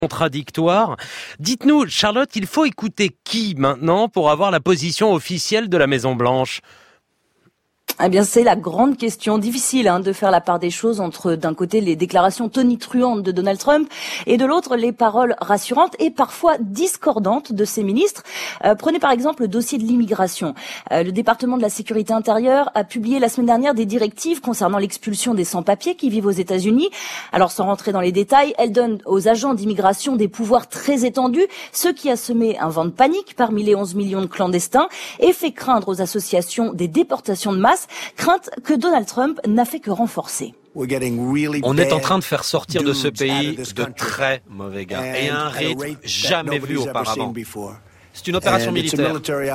contradictoire. Dites-nous, Charlotte, il faut écouter qui maintenant pour avoir la position officielle de la Maison-Blanche ? Eh bien, c'est la grande question. Difficile de faire la part des choses entre, d'un côté, les déclarations tonitruantes de Donald Trump et de l'autre, les paroles rassurantes et parfois discordantes de ses ministres. Prenez par exemple le dossier de l'immigration. Le département de la sécurité intérieure a publié la semaine dernière des directives concernant l'expulsion des sans-papiers qui vivent aux États-Unis. Alors, sans rentrer dans les détails, elle donne aux agents d'immigration des pouvoirs très étendus, ce qui a semé un vent de panique parmi les 11 millions de clandestins et fait craindre aux associations des déportations de masse, crainte que Donald Trump n'a fait que renforcer. On est en train de faire sortir de ce pays de très mauvais gars et à un rythme jamais vu auparavant. C'est une opération militaire.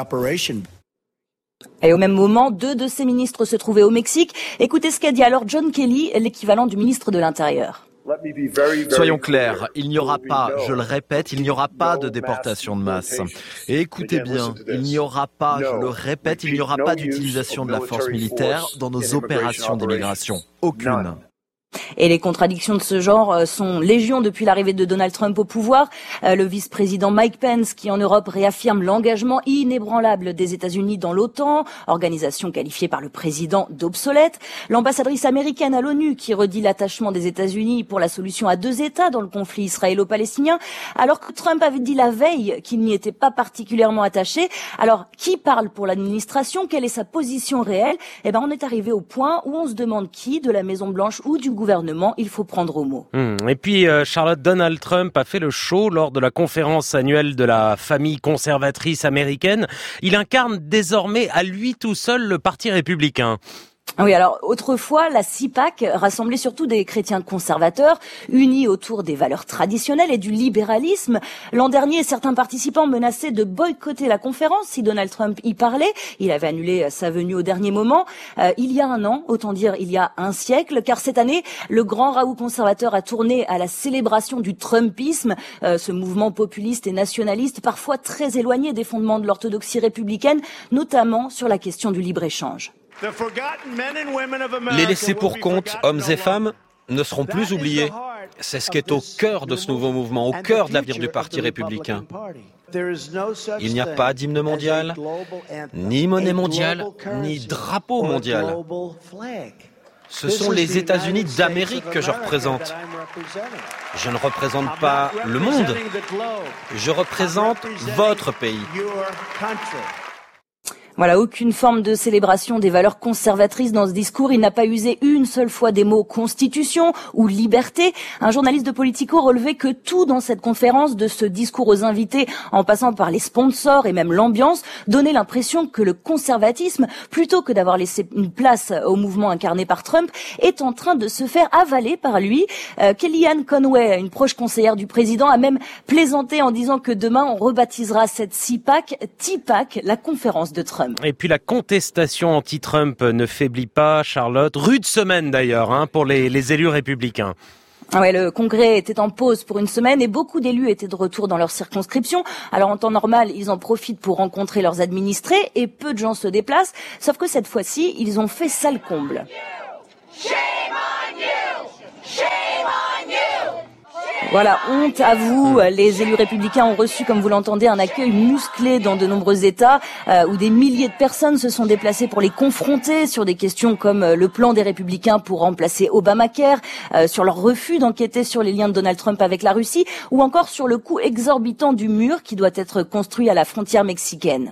Et au même moment, 2 de ses ministres se trouvaient au Mexique. Écoutez ce qu'a dit alors John Kelly, l'équivalent du ministre de l'Intérieur. Soyons clairs, il n'y aura pas, je le répète, il n'y aura pas de déportation de masse. Et écoutez bien, il n'y aura pas, je le répète, il n'y aura pas d'utilisation de la force militaire dans nos opérations d'immigration. Aucune. Et les contradictions de ce genre sont légion depuis l'arrivée de Donald Trump au pouvoir. Le vice-président Mike Pence, qui en Europe réaffirme l'engagement inébranlable des États-Unis dans l'OTAN, organisation qualifiée par le président d'obsolète. L'ambassadrice américaine à l'ONU, qui redit l'attachement des États-Unis pour la solution à 2 États dans le conflit israélo-palestinien, alors que Trump avait dit la veille qu'il n'y était pas particulièrement attaché. Alors, qui parle pour l'administration? Quelle est sa position réelle? On est arrivé au point où on se demande qui, de la Maison-Blanche ou du gouvernement, il faut prendre au mot. Et puis, Charlotte, Donald Trump a fait le show lors de la conférence annuelle de la famille conservatrice américaine. Il incarne désormais à lui tout seul le Parti républicain. Oui, alors autrefois, la CPAC rassemblait surtout des chrétiens conservateurs, unis autour des valeurs traditionnelles et du libéralisme. L'an dernier, certains participants menaçaient de boycotter la conférence si Donald Trump y parlait. Il avait annulé sa venue au dernier moment. Il y a un an, autant dire il y a un siècle, car cette année, le grand raout conservateur a tourné à la célébration du Trumpisme, ce mouvement populiste et nationaliste, parfois très éloigné des fondements de l'orthodoxie républicaine, notamment sur la question du libre-échange. Les laissés pour compte, hommes et femmes, ne seront plus oubliés. C'est ce qui est au cœur de ce nouveau mouvement, au cœur de l'avenir du Parti républicain. Il n'y a pas d'hymne mondial, ni monnaie mondiale, ni drapeau mondial. Ce sont les États-Unis d'Amérique que je représente. Je ne représente pas le monde, je représente votre pays. Voilà, aucune forme de célébration des valeurs conservatrices dans ce discours. Il n'a pas usé une seule fois des mots constitution ou liberté. Un journaliste de Politico relevait que tout dans cette conférence, de ce discours aux invités en passant par les sponsors et même l'ambiance, donnait l'impression que le conservatisme, plutôt que d'avoir laissé une place au mouvement incarné par Trump, est en train de se faire avaler par lui. Kellyanne Conway, une proche conseillère du président, a même plaisanté en disant que demain on rebaptisera cette CPAC, TPAC, la conférence de Trump. Et puis la contestation anti-Trump ne faiblit pas, Charlotte. Rude semaine d'ailleurs pour les élus républicains. Ouais, le Congrès était en pause pour une semaine et beaucoup d'élus étaient de retour dans leur circonscription. Alors en temps normal, ils en profitent pour rencontrer leurs administrés et peu de gens se déplacent. Sauf que cette fois-ci, ils ont fait salle comble. Shame on you! Shame on you! Voilà, honte à vous. Les élus républicains ont reçu, comme vous l'entendez, un accueil musclé dans de nombreux États où des milliers de personnes se sont déplacées pour les confronter sur des questions comme le plan des républicains pour remplacer Obamacare, sur leur refus d'enquêter sur les liens de Donald Trump avec la Russie ou encore sur le coût exorbitant du mur qui doit être construit à la frontière mexicaine.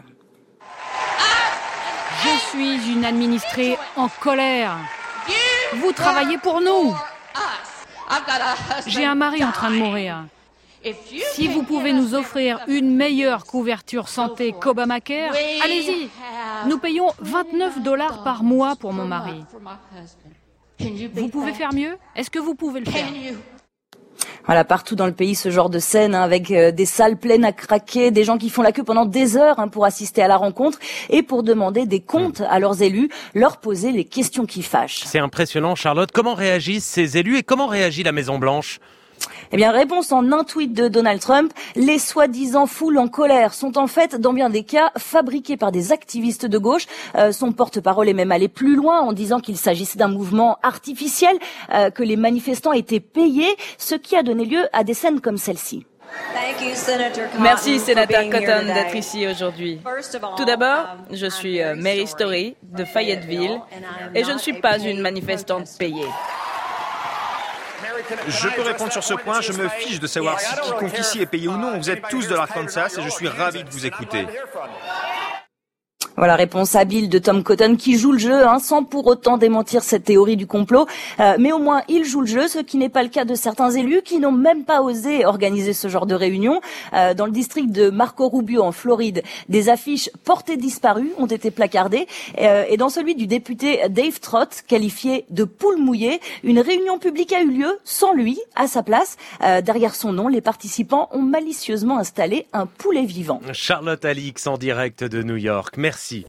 Je suis une administrée en colère. Vous travaillez pour nous. J'ai un mari en train de mourir. Si vous pouvez nous offrir une meilleure couverture santé qu'Obamacare, allez-y. Nous payons $29 par mois pour mon mari. Vous pouvez faire mieux? Est-ce que vous pouvez le faire? Voilà, partout dans le pays, ce genre de scène, avec des salles pleines à craquer, des gens qui font la queue pendant des heures pour assister à la rencontre et pour demander des comptes à leurs élus, leur poser les questions qui fâchent. C'est impressionnant, Charlotte. Comment réagissent ces élus et comment réagit la Maison-Blanche ? Eh bien, réponse en un tweet de Donald Trump. Les soi-disant foules en colère sont en fait, dans bien des cas, fabriquées par des activistes de gauche. Son porte-parole est même allé plus loin en disant qu'il s'agissait d'un mouvement artificiel, que les manifestants étaient payés, ce qui a donné lieu à des scènes comme celle-ci. Merci, sénateur Cotton, d'être ici aujourd'hui. Tout d'abord, je suis Mary Story de Fayetteville et je ne suis pas une manifestante payée. Je peux répondre sur ce point, je me fiche de savoir si quiconque ici est payé ou non. Vous êtes tous de l'Arkansas et je suis ravi de vous écouter. Voilà, réponse habile de Tom Cotton qui joue le jeu, sans pour autant démentir cette théorie du complot. Mais au moins, il joue le jeu, ce qui n'est pas le cas de certains élus qui n'ont même pas osé organiser ce genre de réunion. Dans le district de Marco Rubio, en Floride, des affiches « Portées disparues » ont été placardées. Et dans celui du député Dave Trott, qualifié de poule mouillée, une réunion publique a eu lieu sans lui, à sa place. Derrière son nom, les participants ont malicieusement installé un poulet vivant. Charlotte Alix en direct de New York. Merci.